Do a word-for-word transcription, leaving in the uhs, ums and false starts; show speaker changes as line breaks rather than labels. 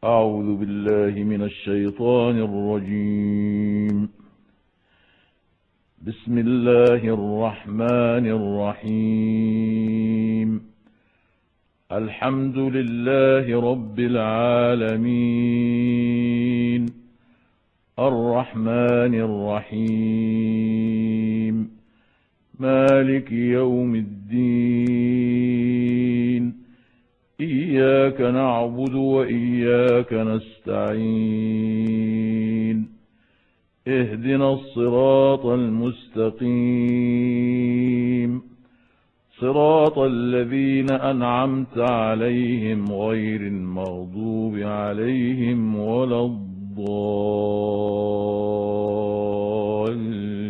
أعوذ بالله من الشيطان الرجيم. بسم الله الرحمن الرحيم. الحمد لله رب العالمين، الرحمن الرحيم، مالك يوم الدين، إياك نعبد وإياك نستعين، اهدنا الصراط المستقيم، صراط الذين أنعمت عليهم غير المغضوب عليهم ولا الضالين.